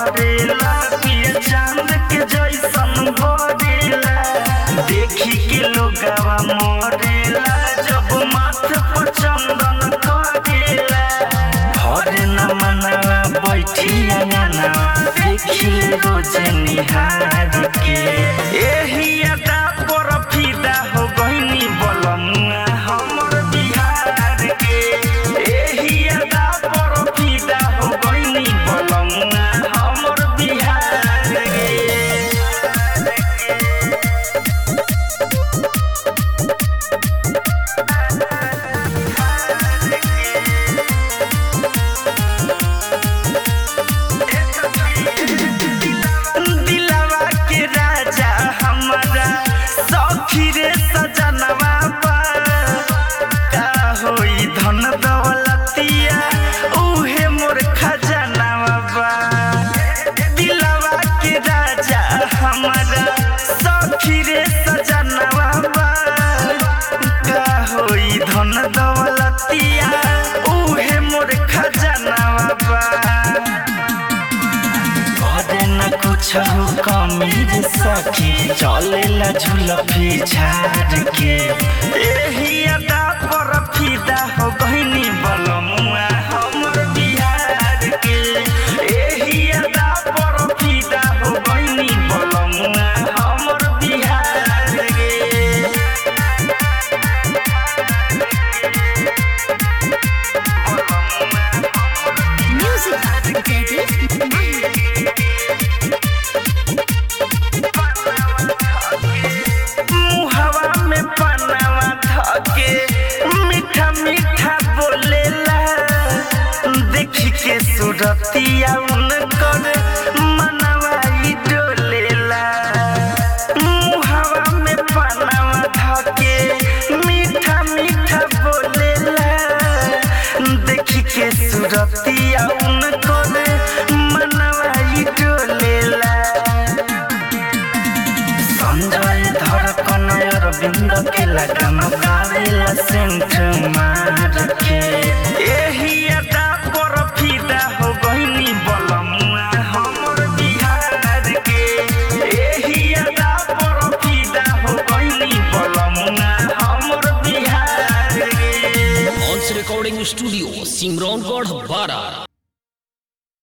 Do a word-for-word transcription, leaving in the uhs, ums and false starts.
करेला पिया चांद के जैसन बरेला देखी के लोगवा मरेला जब माथ पर चंदन करेला हरे न मनवा बैठिया गाना देखी रोज निहार के एही अदा पर फिदा हो गइनी बलमुआ हमर बिहार के एही अदा पर फिदा हो गइनी बलमुआ हमर बिहार के दिलवा के राजा हमारा सखी रे सजनवा का होई धन दौलतिया उहे मोर खजानवा बा दिलवा के राजा हमारा सखी रे सजनवा का होई धन दौलतिया उहे मोर खजानवा बा न कुछ कमी रे सखी चलेला झुलफी झाड़ के एही अदा पर फिदा हो गइनी बलमुआ हमर बिहार के एही अदा पर फिदा हो गइनी बलमुआ हमर बिहार के मुहवा में पनावा धके मीठा मीठा बोलेला देखी के सूरतिया उनकर मनवा ई डोलेला मुहवा में पनावा धके मीठा मीठा बोलेला देखी के सूरतिया उनकर मनवा ई डोलेला संजय धड़कन अरविंद के लगन कावेला सेंट मार के एही अदा पर फिदा हो गइनी बलमुआ हमर बिहार के एही अदा पर फिदा हो गइनी बलमुआ हमर बिहार के ऑन्स रिकॉर्डिंग स्टूडियो सिमरौनगढ़ बारा।